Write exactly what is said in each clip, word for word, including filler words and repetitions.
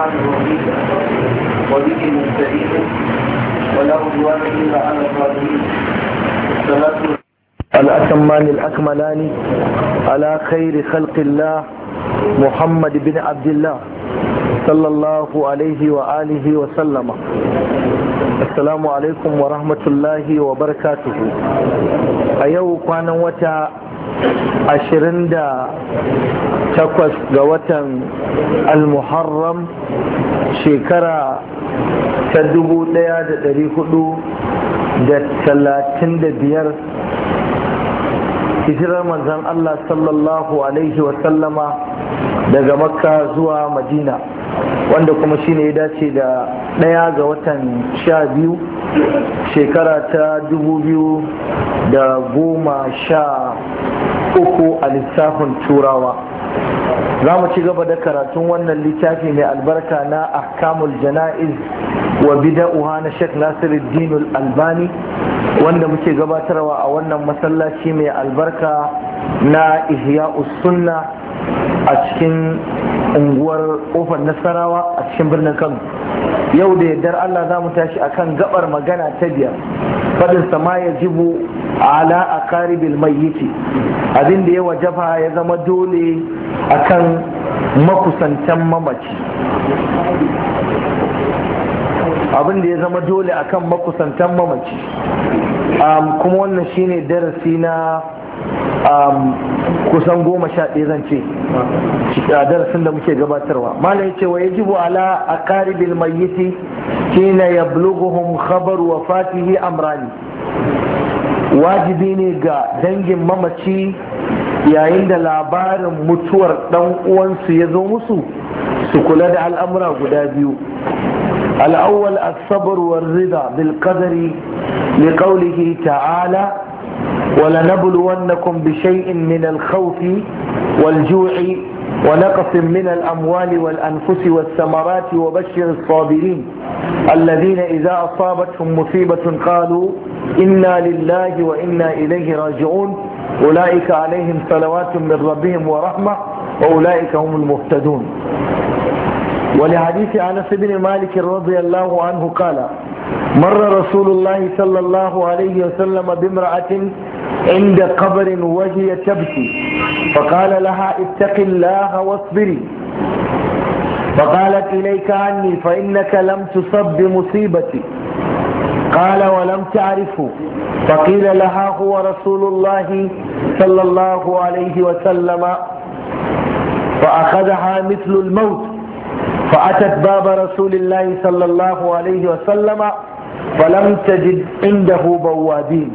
الرحمن الرحيم وبه نستعين ولا عدوان الا على الظالمين والصلاه الأتمان الأكملان على خير خلق الله محمد بن عبد الله صلى الله عليه وآله وسلم. السلام عليكم ورحمة الله وبركاته. أيوه كان وتا ashirin da takwas ga watan al-muharram shekara ta dubu daya da dari hudu da talatin da biyar hijirar manzon Allah sallallahu alaihi wasallama daga makka zuwa madina, wanda kuma shine ya dace da daya ga watan sha biyu shekara ta dubu biyu da goma sha uku a lissafin turawa. Za mu ci gaba da karatun wannan littafi mai albarka na ahkamul jana'iz wa bida'uha na Sheikh Nasiruddin Albani, wanda muke gabatarwa a wannan masallaci mai albarka na Ihya'us Sunna a cikin unguwar Kofar Nasarawa a cikin birnin Kano. Yau da yardar Allah za mu tashi akan gabar magana ta biyar, fadin sama ya jibu ala aqaribil mayyiti, abin da ya wajaba ya zama dole akan makusantan mamaci abin da ya zama dole akan makusantan mamaci um, kuma wannan shine darasi na um, kusan goma sha ɗaya zan ce a darasin da muke gabatarwa. Malam yace wa yajibu ala aqaribil mayyiti hina yablughuhum khabar wafatihi amrani, wajibi ne ga dangin mamaci yayin da labarin mutuwar dan uwansu ya zo musu su kula da al'amura guda biyu. al'awwal as-sabr war rida bil qadari li qawlihi ta'ala ولنبلونكم بشيء من الخوف والجوع ونقص من الأموال والأنفس والثمرات وبشر الصابرين الذين إذا أصابتهم مصيبة قالوا إنا لله وإنا إليه راجعون أولئك عليهم صلوات من ربهم ورحمة وأولئك هم المهتدون. ولحديث أنس بن مالك رضي الله عنه قال مر رسول الله صلى الله عليه وسلم بامرأة عند قبر وهي تبكي فقال لها اتق الله واصبري، فقالت إليك عني فإنك لم تصب بمصيبتي. قال ولم تعرفه؟ فقيل لها هو رسول الله صلى الله عليه وسلم، فأخذها مثل الموت، فأتت باب رسول الله صلى الله عليه وسلم فلم تجد عنده بوابين،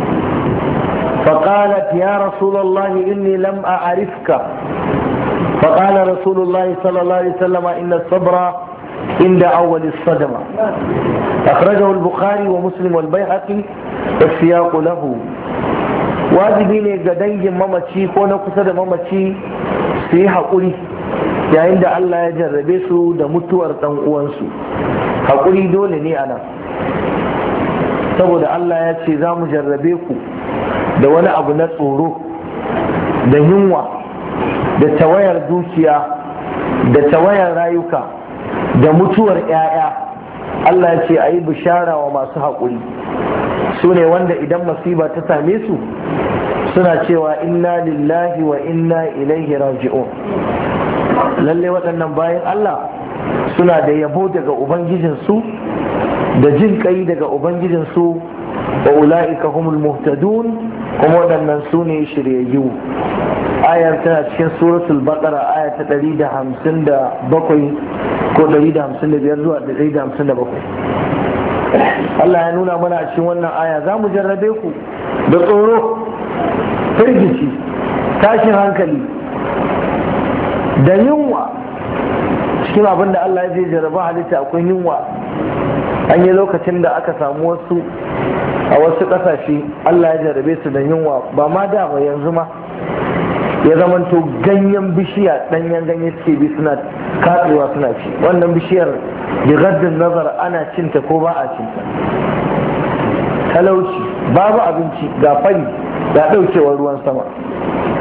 فقالت يا رسول الله إني لم أعرفك. فقال رسول الله صلى الله عليه وسلم إن الصبر عند أول الصدمة. أخرجه البخاري ومسلم والبيهقي والسياق له. wajibi ne ga dangin mamaci ko na kusa da mamaci su yi haƙuri yayin da Allah ya jarrabe su da mutuwar ɗan uwansu. haƙuri dole ne a nan, saboda Allah ya ce za mu jarrabe ku da wani abu na tsoro da yunwa da tawayar dukiya da tawayar rayuka da mutuwar 'ya'ya. Allah ya ce a yi bishara wa masu haƙuri, su ne wanda idan masiba ta same su suna cewa inna lillahi wa inna ilaihi raji'un. lalle waɗannan bayan Allah suna da yabo daga ubangijinsu da jin kai daga ubangijinsu, wa ula'ika humul muhtadun, kuma waɗannan su ne shiryayyu. ayar tana cikin suratul baqara aya ta ɗari da hamsin da bakwai ko ɗari da hamsin da biyar zuwa ɗari da hamsin da bakwai. Allah ya nuna mana a cikin wannan aya za mu jarrabe ku da tsoro, firgici, tashin hankali da yunwa. cikin abin da Allah ya je jarraba halitta akwai yunwa. an yi lokacin da aka samu wasu a wasu ƙasashe Allah ya jarrabe su da yunwa, ba ma da ba yanzu ma ya zamanto ganyen bishiya ɗanyen ganye suke bi suna katsewa suna ci. wannan bishiyar bi gaddin nazar ana cinta ko ba a cinta. talauci, babu abinci, ga fari, ga ɗaukewar ruwan sama.